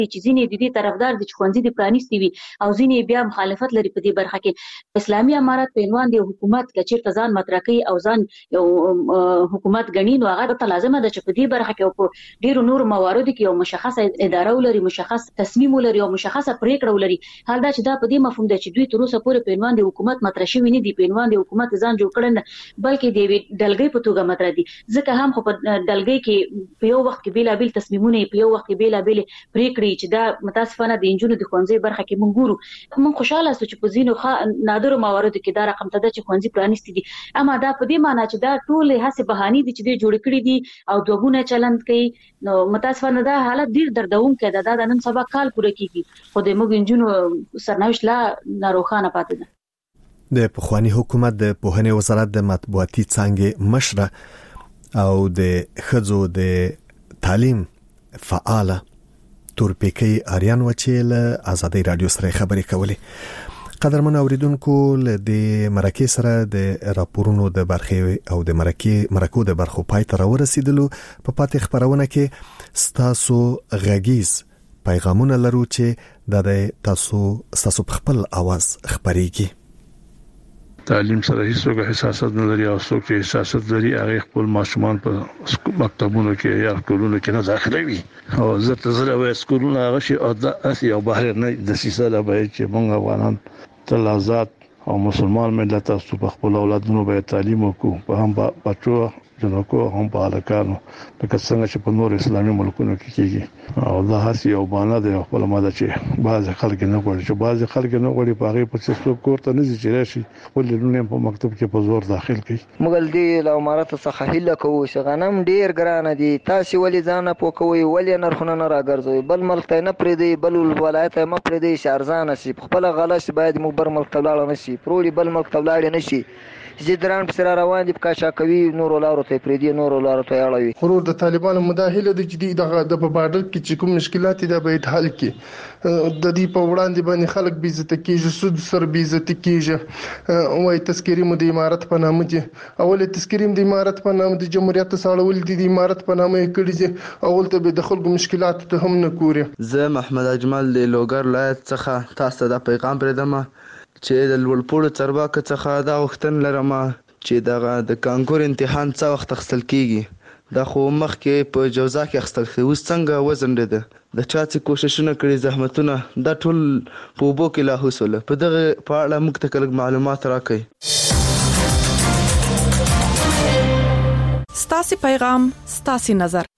چې ځینې د دې طرفدار دي چې ښوونځي د پرانیستي وي او ځینې بیا مخالفت لري په دې برخه کې. اسلامي امارت په عنوان د حکومت کې چیرته ځان مطرح کوي او ځان یو حکومت ګڼي، نو هغه ته لازمه ده چې په دې برخه کې او په ډیرو نور مواردو کې یو مشخصه اداره ولري، مشخص تصمیم ولري او مشخصه پریکړه ولري. حال دا چې دا په دې مفهوم ده چې دوی تر اوسه پورې په عنوان د حکومت مطرح شوي نه دي، په عنوان د حکومت ځان جوړ کړل نه، بلکې د ډلګۍ په توګه مطرح دي. ځکه هم خو په ډلګۍ کې په یو وخت کې بیلابیل تصمیمونه، په یو وخت کې بیلابیل پریکړې چې دا متاسفانه د انجونو د ښوونځي برخه کې مونږ ګورو. مونږ خوشاله سو چې په ځینو نادرو مواردو کې دا رقم ته ده چې ښوونځي پرانیستي دي، اما دا په دې معنی چې دا ټول هڅې بهانې دي چې دوی جوړ کړي دي او دوګونه چلند کوي. نو متاسفانه دا حالت ډیر دردونکی ده. دا د نن سبا کال پوره کیږي خو د موږ انجونو سرنوشت لا ناروښانه پاتې ده. د پخوانی حکومت د پوهنې وزارت د مطبوعاتي څانګې مشره او د ښځو د تعلیم فعاله تورپیکی آریان وچیل آزادۍ رادیو سره خبرې کولې. قدرمن اوریدونکو، له دې مرکې سره د راپورونو د برخې او د مرکو د برخو پای ته راورسیدلو. په پاتې خبرونه کې ستاسو غږیز پیغامونه لرو چې د تاسو په خپل आवाज خبريږي. تعلیم سره هیڅ حساسیت نه لري او څوک چې حساسیت لري هغه خپل ماشومان په مکتبونو کې یا سکولونو کې نه داخلوي او زه وایي سکولونه هغه شي او د یو بهر نه د سیسه لا به چې موږ افغانان تل آزاد او مسلمان ملت تاسو په خپل اولادونو به تعلیم وکړو، په هم بچو جنکو هم په الکانو لکه څنګه چې په نور اسلامي ملکونو کې کیږي. او دا هر یو باندې د خپل ماده چې بعض خلک نه غواړي چې بعض خلک نه غواړي په هغه په څه کوړه نه چې راشي خپل لونه په مکتب کې په زور داخل کړي. مګل دی له امارت څخه هله کوو چې غنم ډیر ګران دي، تاسو ولې ځان په کوی ولې نرخونه نه راګرځوي، بل ملک ته نه پرې دی، بل ولایت ما پرې دی شارزان شي، خپل غلط باید مو بر ملک ته لاړ نشي، پروړي بل ملک ته لاړ نشي. زیدران پر روان دي په شاکوي نور لارو ته پرې دی، نور لارو ته اړوي. خرور د طالبانو مداخله د جدي د بارډر کې چې کوم مشکلات دي به حل کړي. د دې په وړاندې باندې خلک بي عزت کیږي، سود سر بي عزت کیږي. وای تذکری مو د امارت په نامه دي، اول تذکری د امارت په نامه د جمهوریت ساړول دي، د امارت په نامه کړي دي، اول ته به د خلکو مشکلات ته هم نه ګوري. زه محمد اجمل د لوګر ولایت څخه تاسو ته پیغام پرېدم چې د لوړپوړو چارواکو څخه دا وختن لرم چې د کانکور امتحان څه وخت اخیستل کیږي. دا خو مخکې په جوزا کې اخیستل کیږي، اوس څنګه وزن ده د چا چې کوششونه کړي زحمتونه دا ټول په وبو کې لا حوصله په دغه په اړه موږ ته کلک معلومات راکړئ. ستاسو پیغام ستاسو نظر